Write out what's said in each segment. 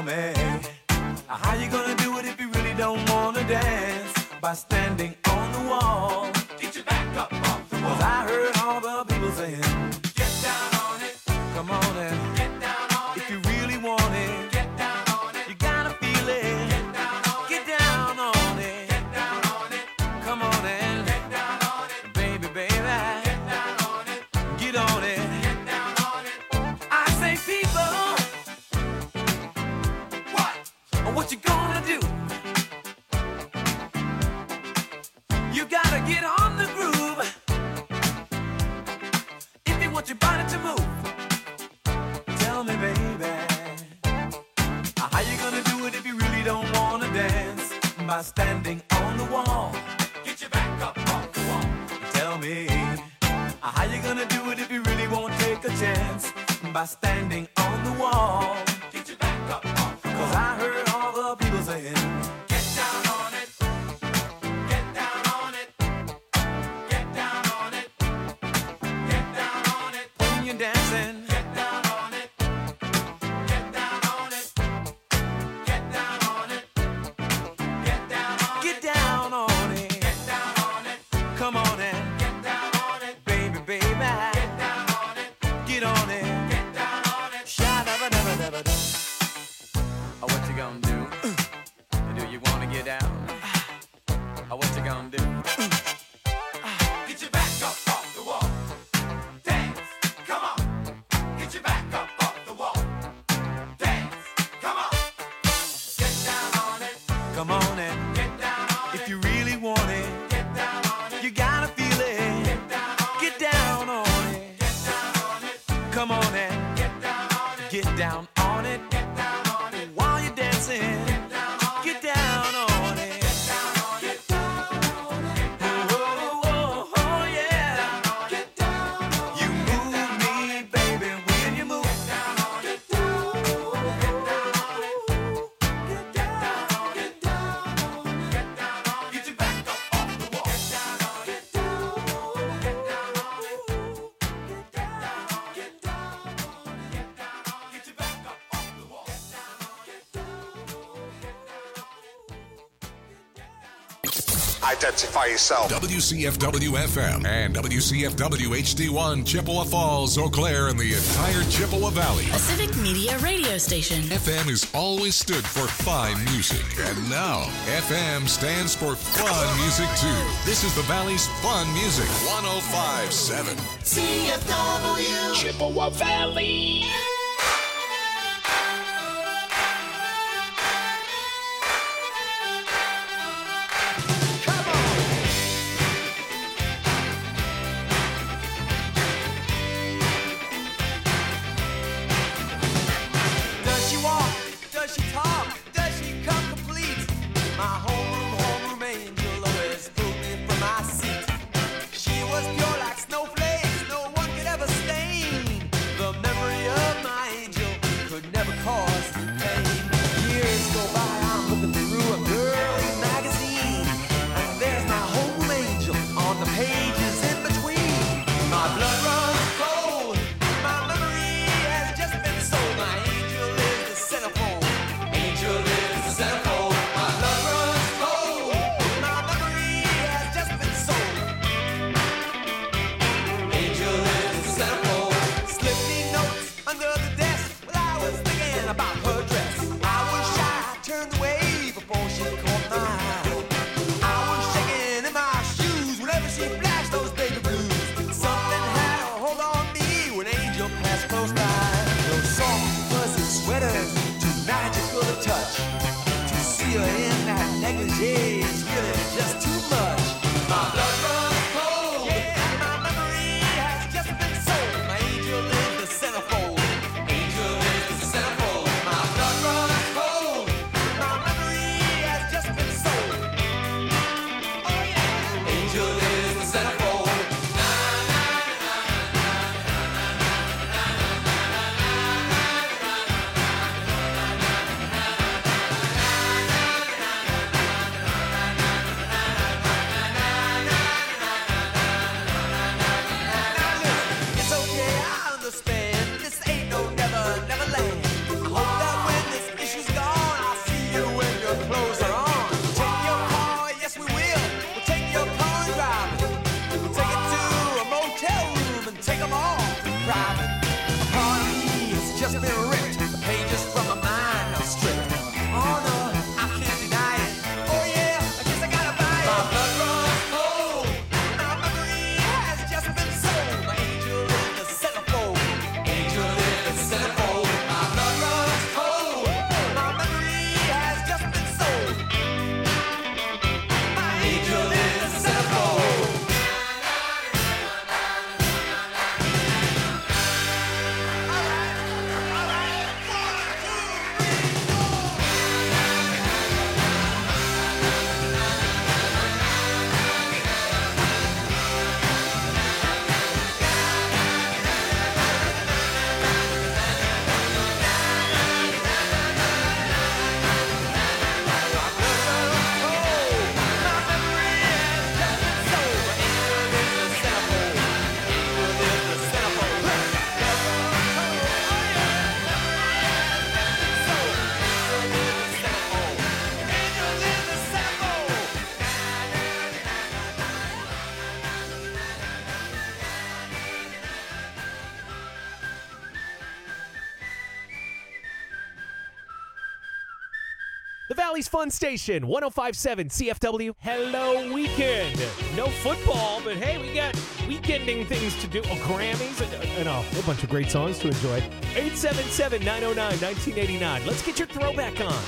me, how you gonna do it if you really don't wanna dance? By standing on the wall. Get your back up off the wall. 'Cause I heard all the people saying, get down on it. Come on and get down on it. If you really want it, get down on it. You gotta feel it. Get down on it. Get down on it. Get down on it. Come on and get down on it. Baby, baby. Get down on it. Get on it. Get down on it. I say people, what you gonna do? You gotta get on the groove if you want your body to move. Tell me, baby, how you gonna do it if you really don't wanna dance? By standing on the wall. Get your back up off the wall. Tell me, how you gonna do it if you really won't take a chance? By standing on the wall. Get your back up off the wall. 'Cause I heard all the people saying, get down on it. Get down on it. Get down on it. Get down on it. When you're dancing, get down on it. Get down on it. Get down on it. Get down on it. Get down on it. Get down on it. Come on and get down on it. Baby, baby. Get down on it. Get on it. Get down on it. Sha-da-ba-da-ba-da-ba-da. What you gonna do? Do you wanna get down? What you gonna do? Get your back up off the wall. Dance, come on. Get your back up off the wall. Dance, come on. Get down on it. Come on and get down on it. If you really want it, get down on it. You gotta feel it. Get down on it. Get down on it. Get down on it. Come on and get down on it. Get down on it. Get down on it. While you're dancing, get down on it. Get down on it. Get down on it. Get down on it. Oh, oh, oh, yeah. Get down on it. You move me, baby, when you move. Get down on it. Get down on it. Get down on it. Get down on it. Get down on it. Get down on it. Get your back up off the wall. Get down on it. Get down on it. Get down on it. Get down on it. Get down on it. Get down on it. Get your back up off the wall. Get down on it. Get down on it. Identify yourself. WCFW-FM and WCFW-HD1 Chippewa Falls, Eau Claire, and the entire Chippewa Valley. A civic media radio station. FM has always stood for fine music, and now FM stands for fun music too. This is the Valley's fun music. 105.7 CFW Chippewa Valley. Does she walk? Does she talk? Does she come complete? My homeroom angel always pulled me from my seat. She was pure like snowflakes, no one could ever stain the memory of Part of me has just been ripped. The pages from my mind are stripped. Oh no, I can't deny it. Oh yeah, I guess I gotta buy it. My blood runs cold. My memory has just been sold. My angel in the centerfold. Angel in the centerfold. My blood runs cold. My memory has just been sold. My angel in the centerfold. The Valley's Fun Station, 105.7 CFW. Hello, weekend. No football, but hey, we got weekending things to do. Oh, Grammys and a whole bunch of great songs to enjoy. 877-909-1989. Let's get your throwback on.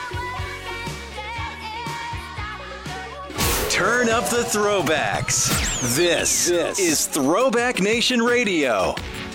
Turn up the throwbacks. This is Throwback Nation Radio.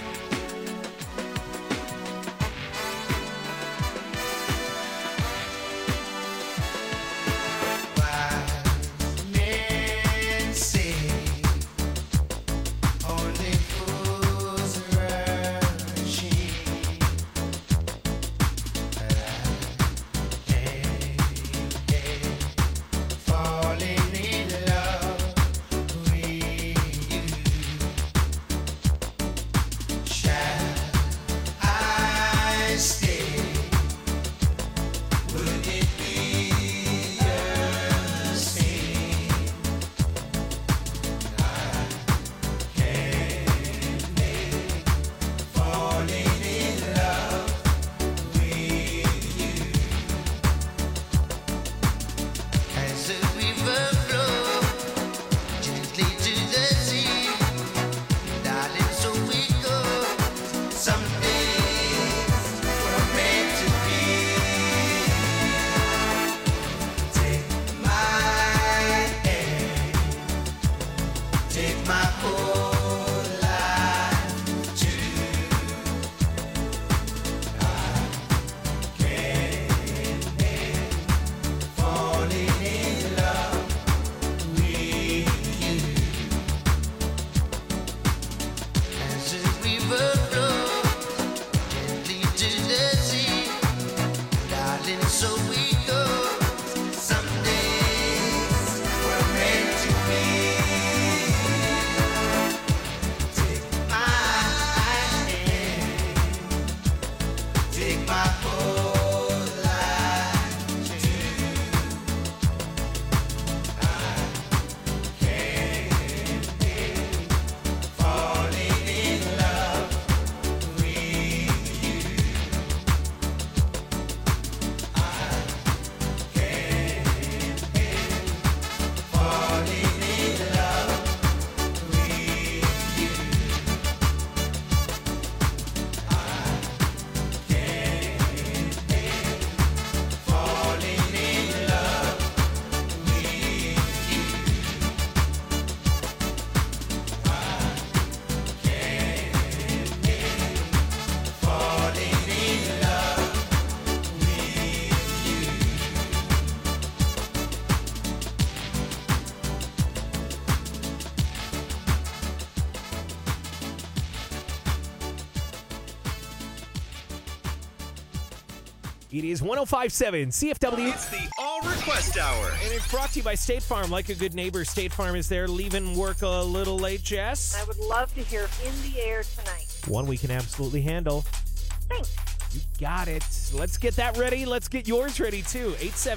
It is 105.7 CFW. It's the All Request Hour. And it's brought to you by State Farm. Like a good neighbor, State Farm is there. Leaving work a little late, Jess? I would love to hear In the Air Tonight. One we can absolutely handle. Thanks. You got it. Let's get that ready. Let's get yours ready, too.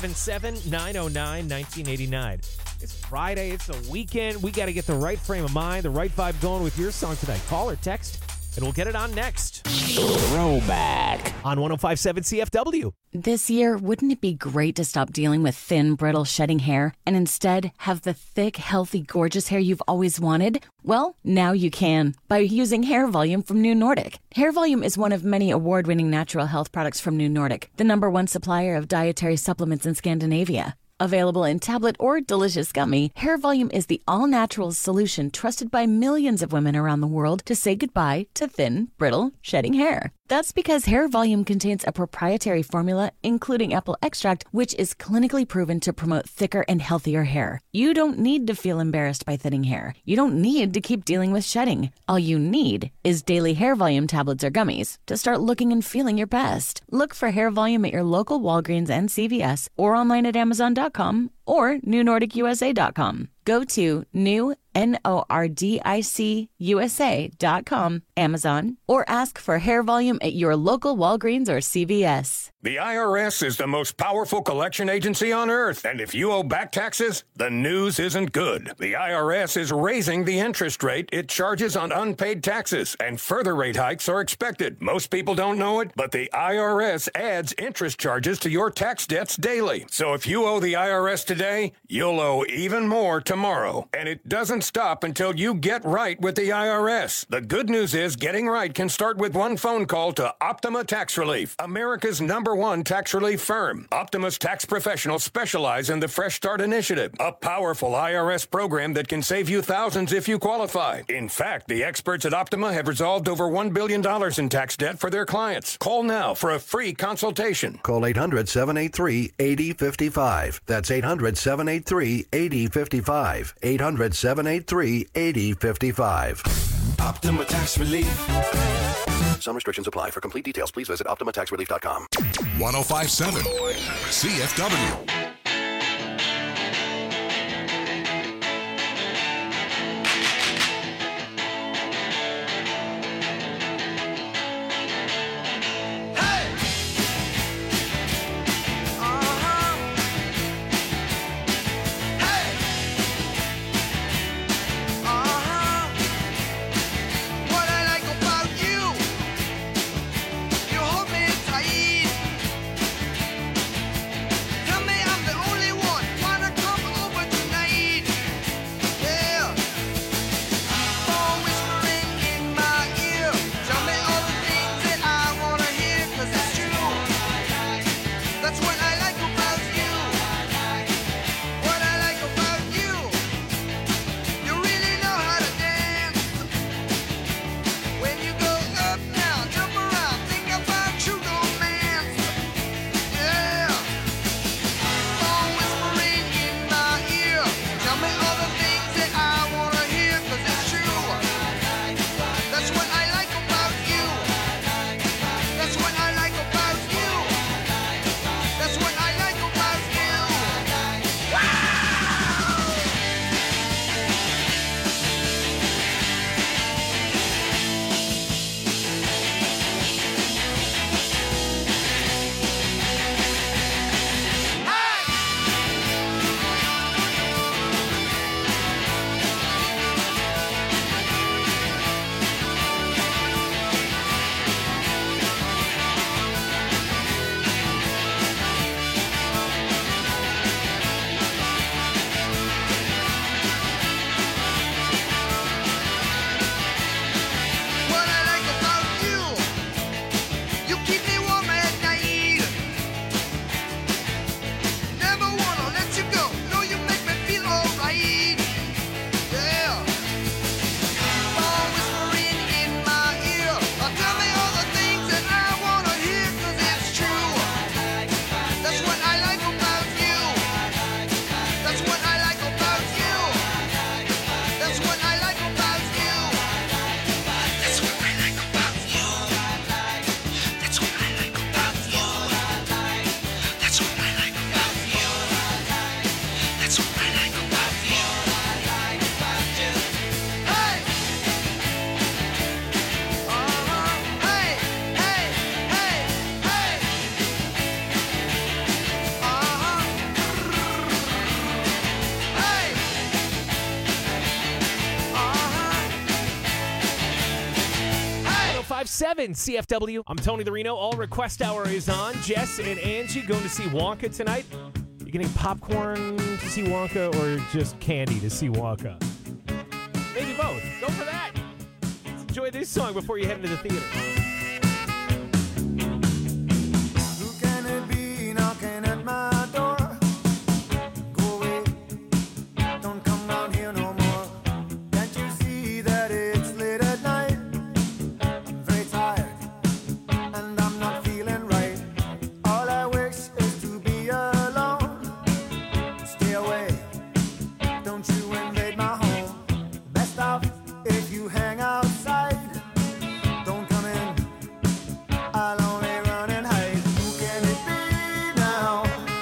877-909-1989. It's Friday. It's a weekend. We got to get the right frame of mind, the right vibe going with your song tonight. Call or text, and we'll get it on next. Throwback on 105.7 CFW. This year, wouldn't it be great to stop dealing with thin, brittle, shedding hair and instead have the thick, healthy, gorgeous hair you've always wanted? Well, now you can by using Hair Volume from New Nordic. Hair Volume is one of many award-winning natural health products from New Nordic, the #1 supplier of dietary supplements in Scandinavia. Available in tablet or delicious gummy, Hair Volume is the all-natural solution trusted by millions of women around the world to say goodbye to thin, brittle, shedding hair. That's because Hair Volume contains a proprietary formula, including apple extract, which is clinically proven to promote thicker and healthier hair. You don't need to feel embarrassed by thinning hair. You don't need to keep dealing with shedding. All you need is daily Hair Volume tablets or gummies to start looking and feeling your best. Look for Hair Volume at your local Walgreens and CVS or online at Amazon.com or NewNordicUSA.com. Go to NewNordicUSA.com, Amazon, or ask for Hair Volume at your local Walgreens or CVS. The IRS is the most powerful collection agency on earth, and if you owe back taxes, the news isn't good. The IRS is raising the interest rate it charges on unpaid taxes, and further rate hikes are expected. Most people don't know it, but the IRS adds interest charges to your tax debts daily. So if you owe the IRS today, you'll owe even more tomorrow. And it doesn't stop until you get right with the IRS. The good news is getting right can start with one phone call to Optima Tax Relief, America's #1 tax relief firm. Optima's tax professionals specialize in the Fresh Start Initiative, a powerful IRS program that can save you thousands if you qualify. In fact, the experts at Optima have resolved over $1 billion in tax debt for their clients. Call now for a free consultation. Call 800-783-8055. That's 800-783-8055. 800-783-8055. Optima Tax Relief. Some restrictions apply. For complete details, please visit OptimaTaxRelief.com. 1057 CFW. CFW. I'm Tony the Reno. All Request Hour is on. Jess and Angie going to see Wonka tonight. You getting popcorn to see Wonka or just candy to see Wonka? Maybe both. Go for that. Let's enjoy this song before you head into the theater. Who can it be knocking at my door? Go away. Don't come down here no more. Can't you see that it's late at night? I'm very tired and I'm not feeling right. All I wish is to be alone. Stay away. Don't you invade my home. Best off if you hang outside. Don't come in. I'll only run and hide. Who can it be now?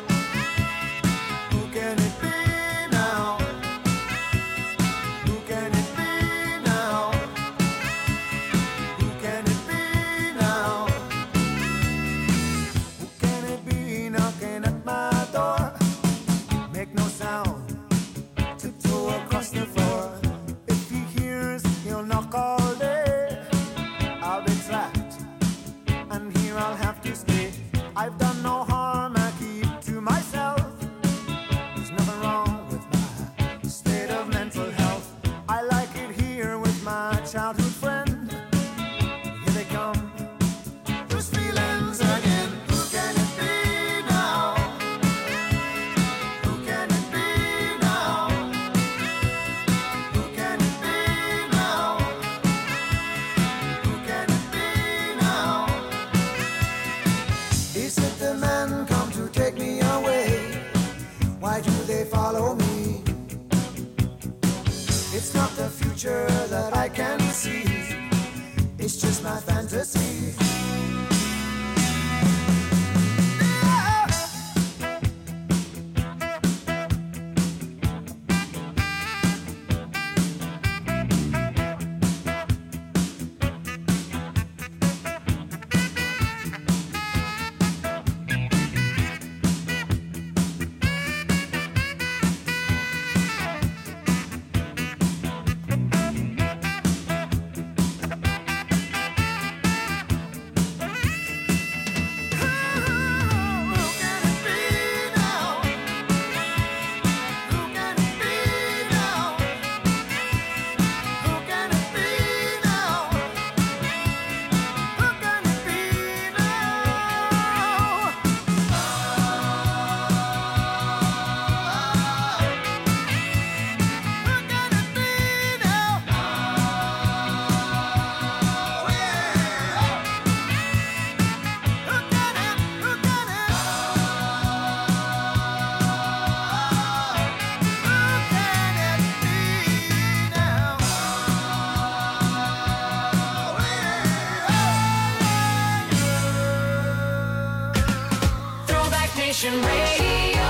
Who can it be now? Who can it be now? Who can it be now? Who can it be knocking at my door? Make no sound. Tiptoe across the floor. If he hears, he'll knock all day. I'll be trapped, and here I'll have to stay. I've done no harm, I keep to myself. There's nothing wrong with my state of mental health. childhood friend. Here they come, those feelings again. Who can it be now? Who can it be now? Who can it be now? Who can it be now? Is it the men come to take me away? Why do they follow me? It's not the future that I can see. It's just my fantasy. Nation Radio.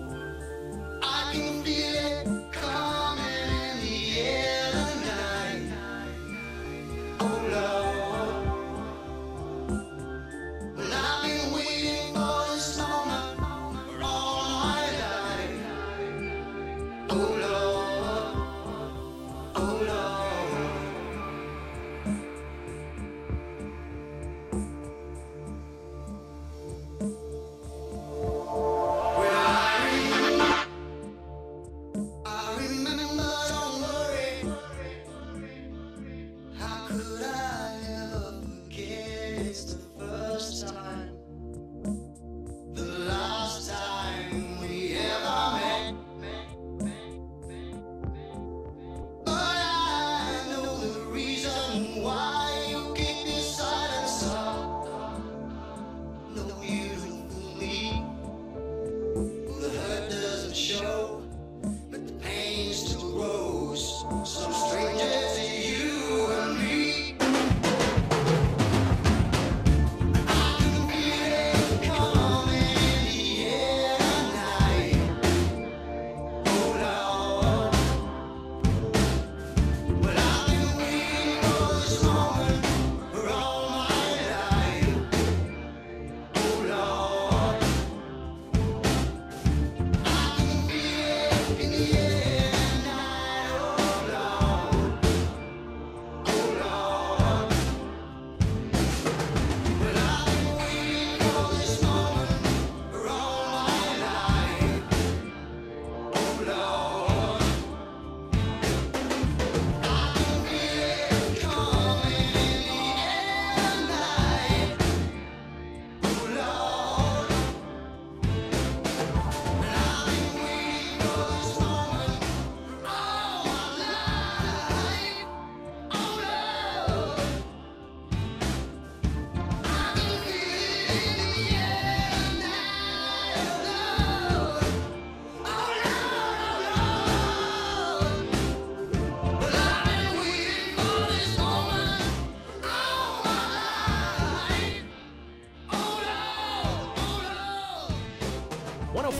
I can feel it coming in the air tonight.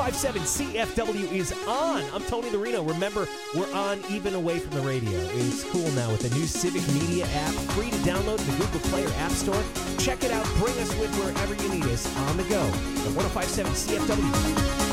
1057 CFW is on. I'm Tony Lorino. Remember, we're on even away from the radio. It's cool now with the new Civic Media app. Free to download in the Google Play or App Store. Check it out. Bring us with wherever you need us on the go. The 1057 CFW.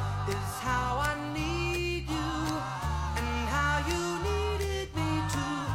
How I need you and how you needed me to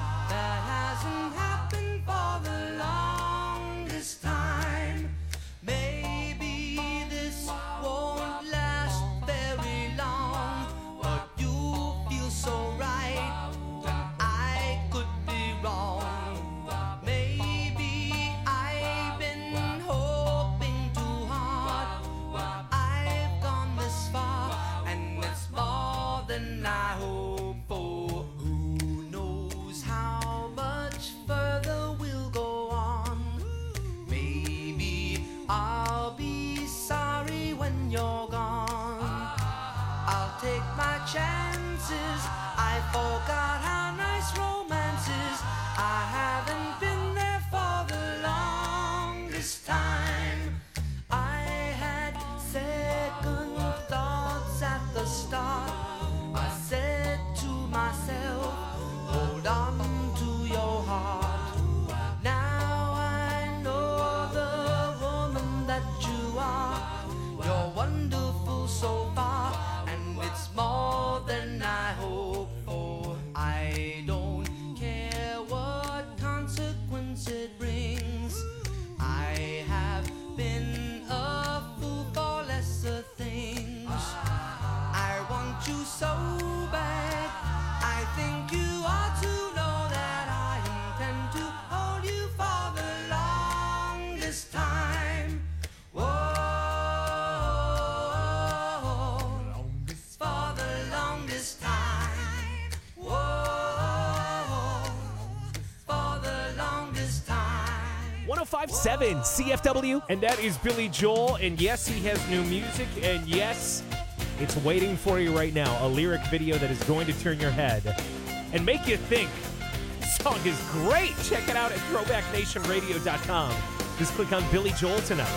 105.7 CFW. And that is Billy Joel. And yes, he has new music. And yes, it's waiting for you right now. A lyric video that is going to turn your head and make you think. This song is great. Check it out at throwbacknationradio.com. Just click on Billy Joel tonight.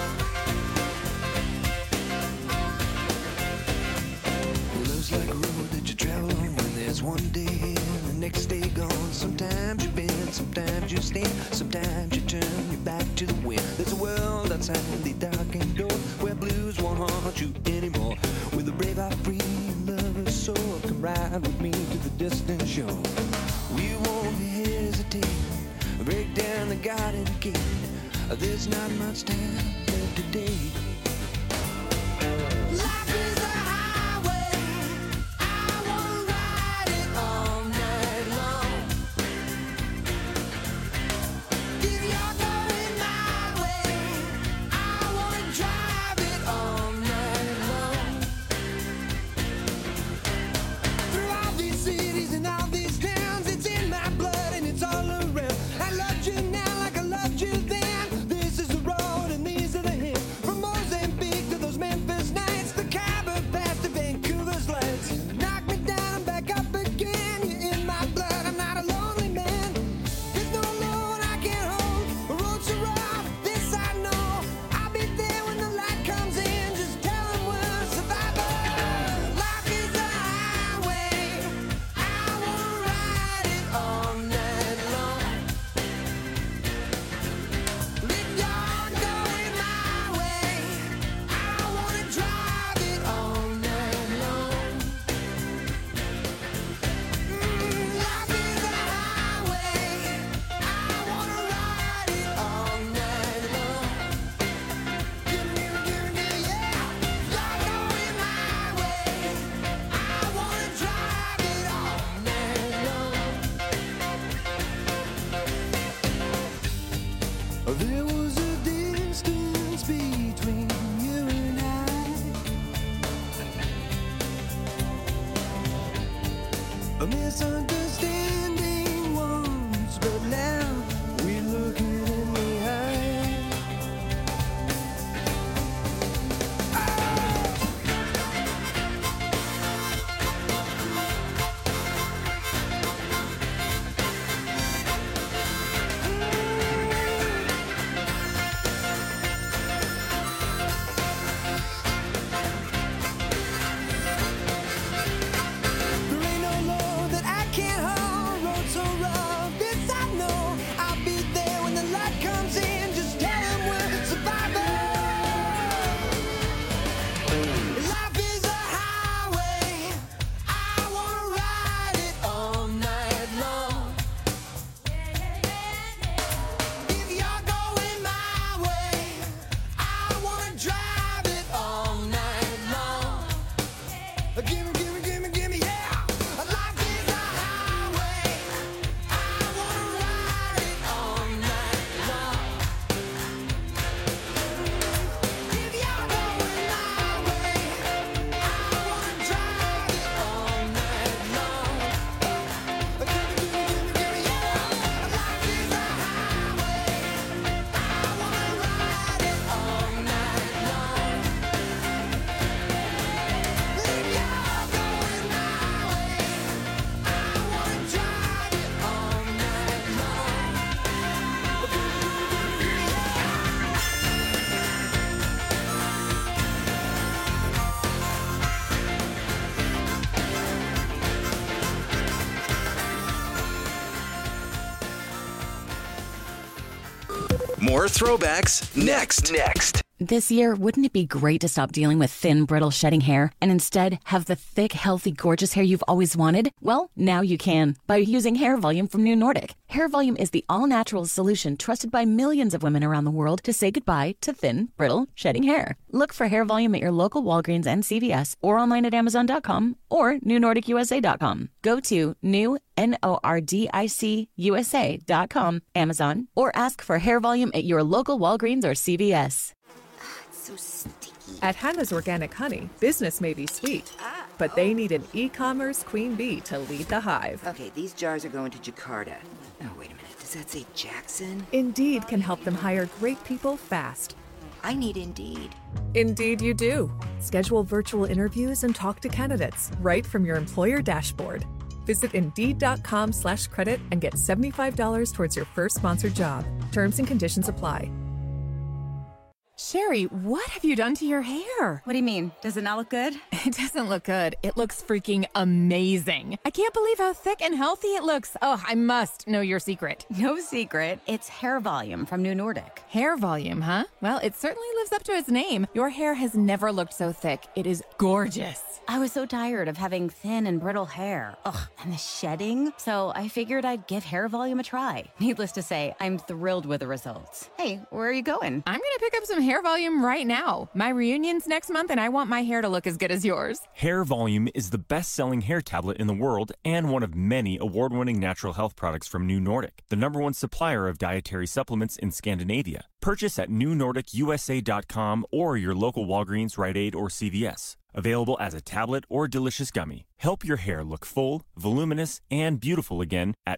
Love's like a road that you travel on when there's one day here and the next day gone. Sometimes you bend, sometimes you stand, sometimes you turn your back to the wind. There's a world outside the darkened door where blues won't haunt you anymore. With a brave heart free and lover's soul, come ride with me to the distant shore. We won't hesitate, break down the garden gate. There's not much time left today. Life is a highway, I wanna ride it all night long. If you're going my way, I wanna drive it all night long. Through all these cities and all these towns, it's in my blood and it's all around. I loved you now like I loved you then. This is the road and these are the hills. From Mozambique to those Memphis nights, the Khyber Pass to Vancouver's lights. Knock me down and back up again. You're in my blood, I'm not a lonely man. There's no load I can't hold. The road's so rough, this I know. I'll be there when the light comes in. Just tell them we're survivors. Life is a highway, I wanna ride it all night long. If you're going my way, I wanna drive it all night long. Life is a highway, I wanna ride it all night long. Give me, yeah. You're going my way, I wanna drive it all night long. There was a distance between you and I. A misunderstanding once, but now we're looking in the eye. There ain't no load that I can't hold. Road so rough, this I know. I'll be there when the light comes in. Just tell them we're survivors. Life is a highway, I wanna ride it all night long. If you're going my way, I wanna drive it all night long. Gimme, yeah. Life is a highway, I wanna ride it all night long. If you're going my way, I wanna drive it all night long. Gimme, yeah. Life is a highway, I wanna ride it all night long. If you're going my way, I wanna drive it all night long. More throwbacks next. This year, wouldn't it be great to stop dealing with thin, brittle, shedding hair and instead have the thick, healthy, gorgeous hair you've always wanted? Well, now you can by using Hair Volume from New Nordic. Hair Volume is the all-natural solution trusted by millions of women around the world to say goodbye to thin, brittle, shedding hair. Look for Hair Volume at your local Walgreens and CVS or online at Amazon.com or NewNordicUSA.com. Go to NewNordicUSA.com, Amazon, or ask for Hair Volume at your local Walgreens or CVS. So sticky. At Hannah's Organic Honey, business may be sweet, but they need an e-commerce queen bee to lead the hive. Okay, these jars are going to Jakarta. Oh, wait a minute. Does that say Jackson? Indeed can help them hire great people fast. I need Indeed. Indeed you do. Schedule virtual interviews and talk to candidates right from your employer dashboard. Visit Indeed.com/credit and get $75 towards your first sponsored job. Terms and conditions apply. Sherry, what have you done to your hair? What do you mean? Does it not look good? It doesn't look good. It looks freaking amazing. I can't believe how thick and healthy it looks. Oh, I must know your secret. No secret. It's Hair Volume from New Nordic. Hair volume, huh? Well, it certainly lives up to its name. Your hair has never looked so thick. It is gorgeous. I was so tired of having thin and brittle hair. Ugh, and the shedding. So I figured I'd give Hair Volume a try. Needless to say, I'm thrilled with the results. Hey, where are you going? I'm gonna pick up some Hair Volume right now. My reunion's next month and I want my hair to look as good as yours. Hair Volume is the best-selling hair tablet in the world and one of many award-winning natural health products from New Nordic, the #1 supplier of dietary supplements in Scandinavia. Purchase at newnordicusa.com or your local Walgreens, Rite Aid, or CVS. Available as a tablet or delicious gummy. Help your hair look full, voluminous, and beautiful again at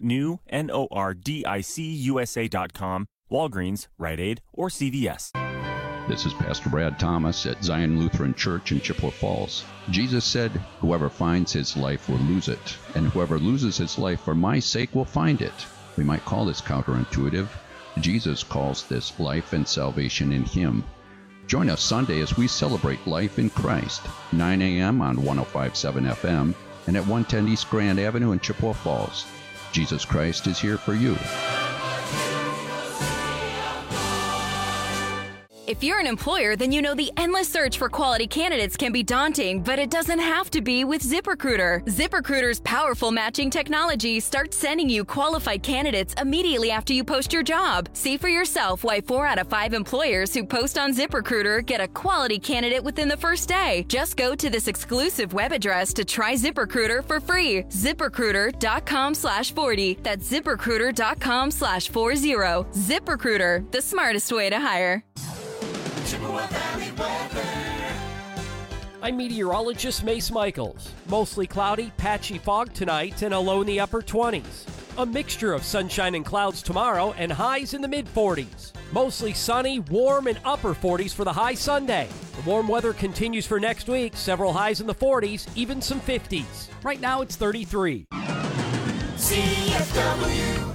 newnordicusa.com, Walgreens, Rite Aid, or CVS. This is Pastor Brad Thomas at Zion Lutheran Church in Chippewa Falls. Jesus said, "Whoever finds his life will lose it, and whoever loses his life for my sake will find it." We might call this counterintuitive. Jesus calls this life and salvation in him. Join us Sunday as we celebrate life in Christ, 9 a.m. on 105.7 FM and at 110 East Grand Avenue in Chippewa Falls. Jesus Christ is here for you. If you're an employer, then you know the endless search for quality candidates can be daunting, but it doesn't have to be with ZipRecruiter. ZipRecruiter's powerful matching technology starts sending you qualified candidates immediately after you post your job. See for yourself why 4 out of 5 employers who post on ZipRecruiter get a quality candidate within the first day. Just go to this exclusive web address to try ZipRecruiter for free. ZipRecruiter.com/40. That's ZipRecruiter.com/40. ZipRecruiter, the smartest way to hire. I'm meteorologist Mace Michaels. Mostly cloudy, patchy fog tonight and a low in the upper 20s. A mixture of sunshine and clouds tomorrow and highs in the mid-40s. Mostly sunny, warm, and upper 40s for the high Sunday. The warm weather continues for next week, several highs in the 40s, even some 50s. Right now it's 33. CFW.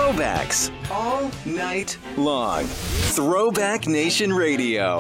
throwbacks all night long. Throwback Nation Radio.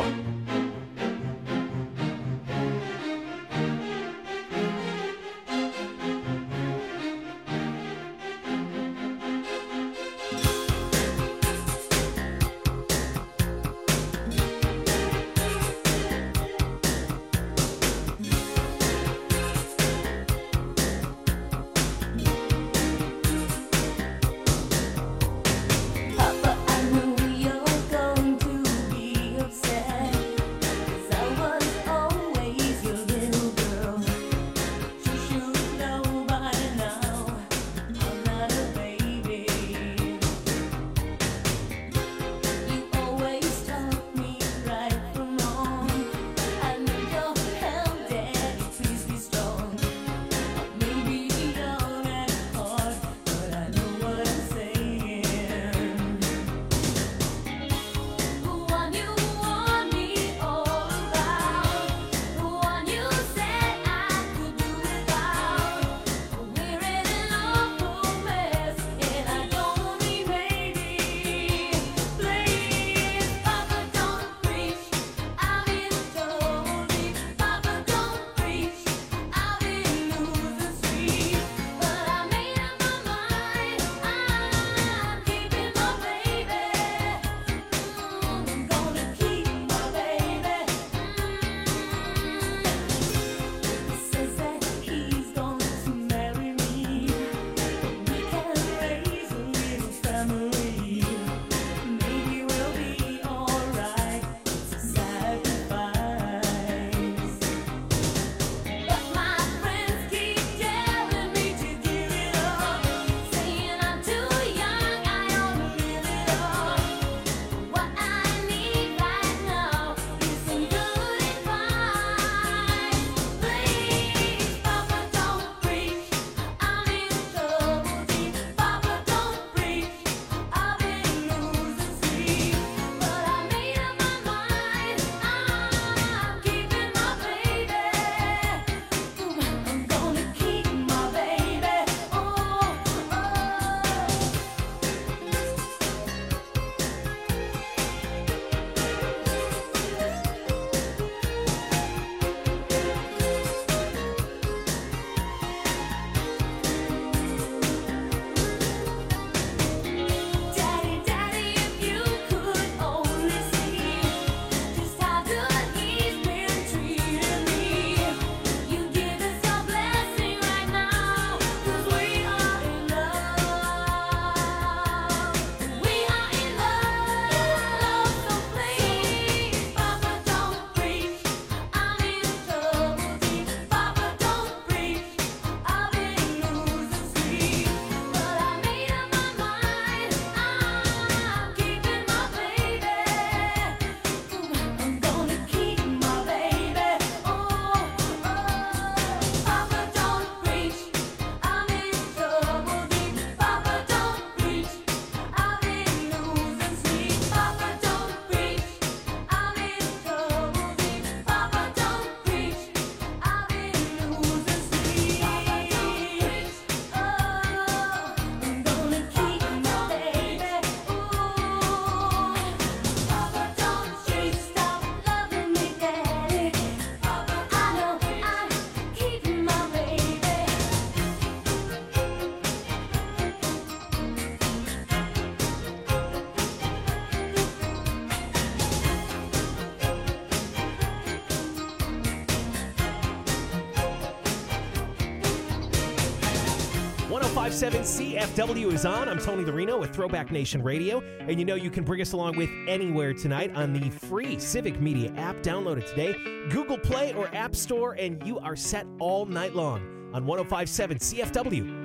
CFW is on. I'm Tony the Reno with Throwback Nation Radio. And you know you can bring us along with anywhere tonight on the free Civic Media app. Download it today. Google Play or App Store, and you are set all night long on 105.7 CFW.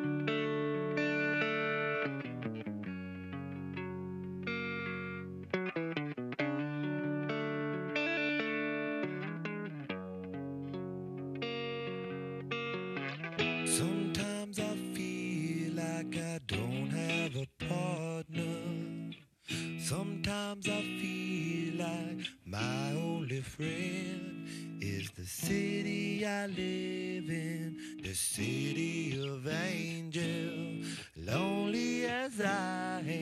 Sometimes I feel like I don't have a partner. Sometimes I feel like my only friend is the city I live in, the city of angels. Lonely as I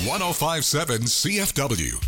1057 CFW.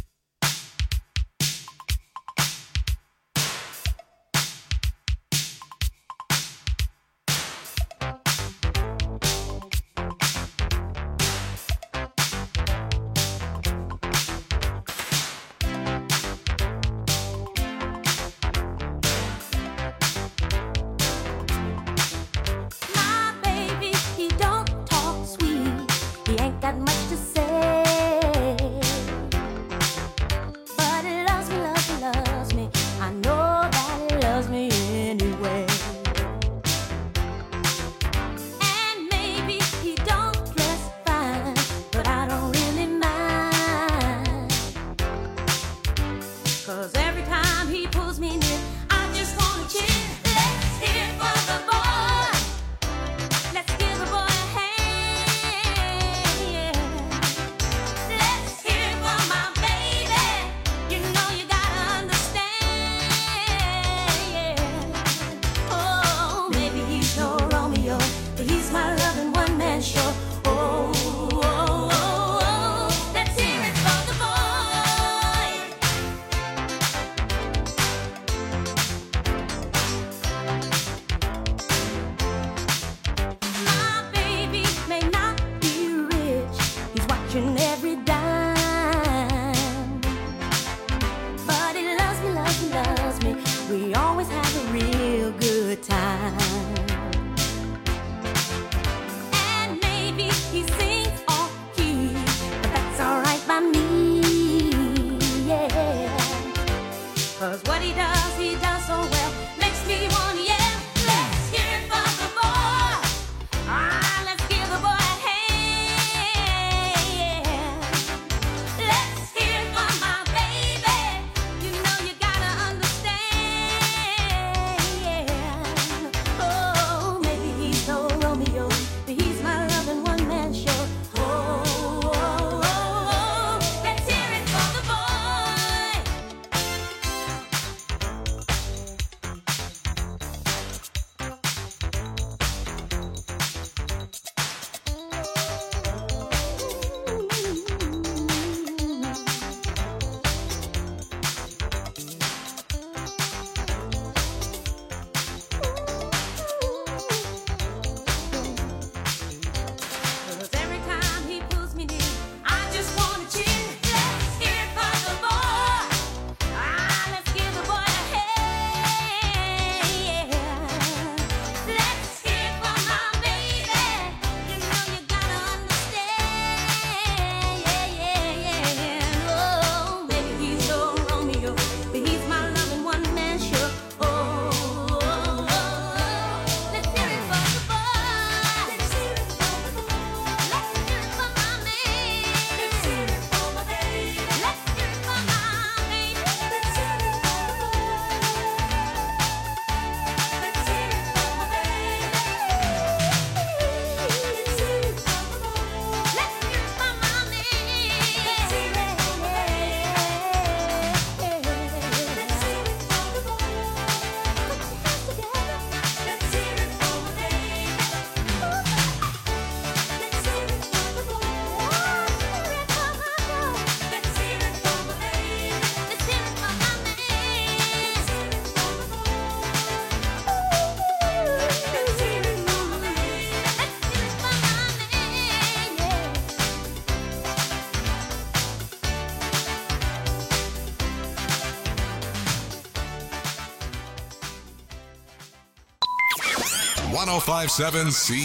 #1057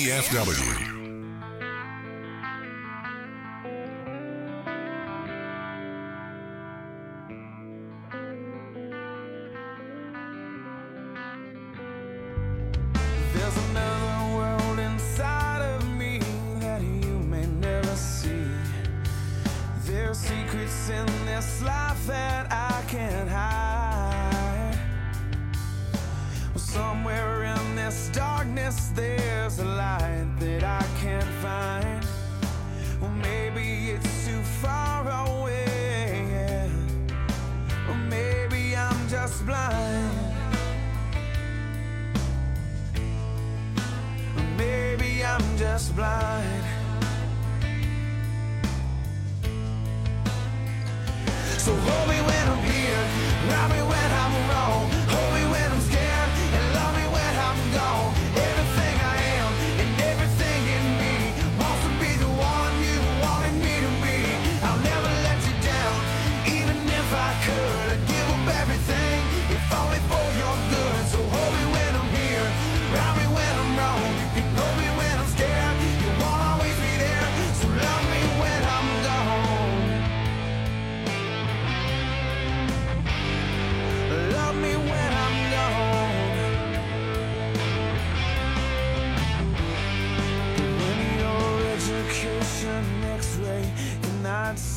CFW. There's another world inside of me that you may never see. There's secrets in this life that I can't hide. Somewhere in this darkness there's a light that I can't find. Well, maybe it's too far away, yeah. Or maybe I'm just blind. Maybe I'm just blind.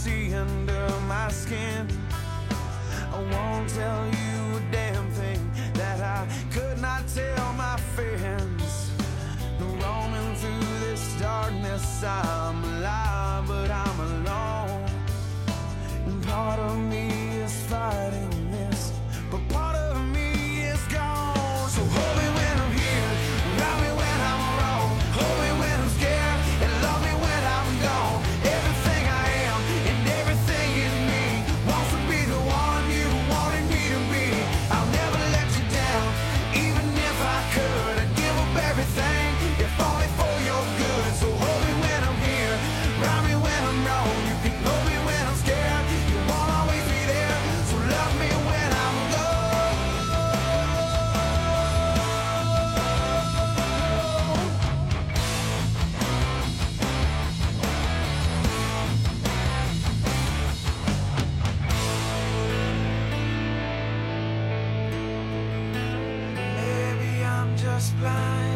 see under my skin. I won't tell you a damn thing that I could not tell my friends. Roaming through this darkness, I'm alive, but I'm alone. And part of me is fighting this, but part of me is gone. So hold me when I'm here, love me when I'm wrong, hold me when I'm scared, and love me when I'm gone. Everything I am and everything in me wants to be the one you wanted me to be. I'll never let you down, even if I could. I'd give up everything, if only for your good. So hold me when I'm here, ride me when I'm wrong. You can hold me when I'm scared, you won't always be there. So love me when I'm gone. Maybe I'm just blind.